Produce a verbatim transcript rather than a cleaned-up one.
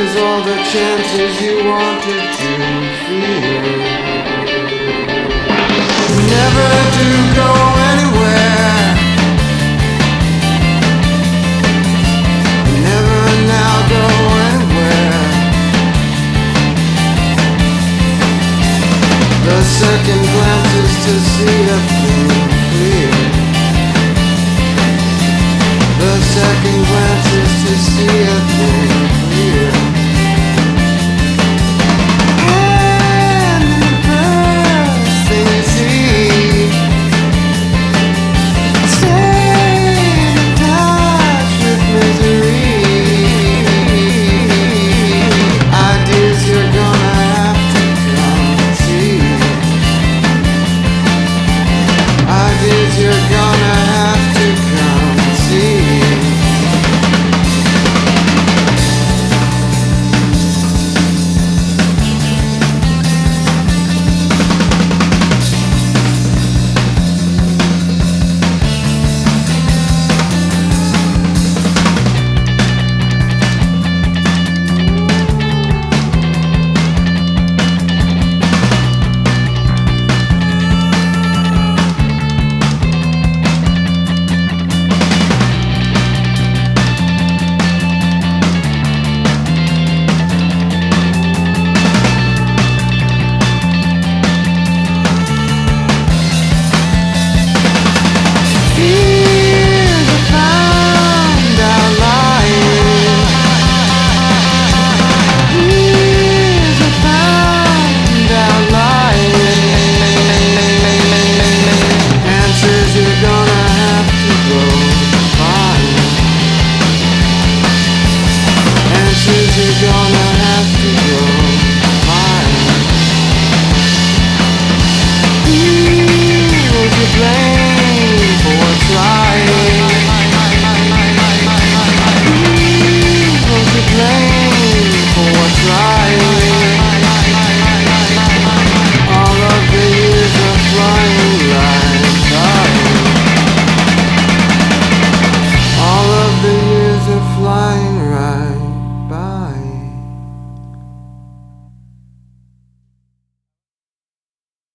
lose all the chances you wanted to feel. Never do go anywhere. Never now go anywhere. The second glance is to see a thing clear. The second glance is to see a thing clear. And the first thing you see, stay in touch with misery. Ideas you're gonna have to come and see. Ideas you're gonna have to come and see. You're gone.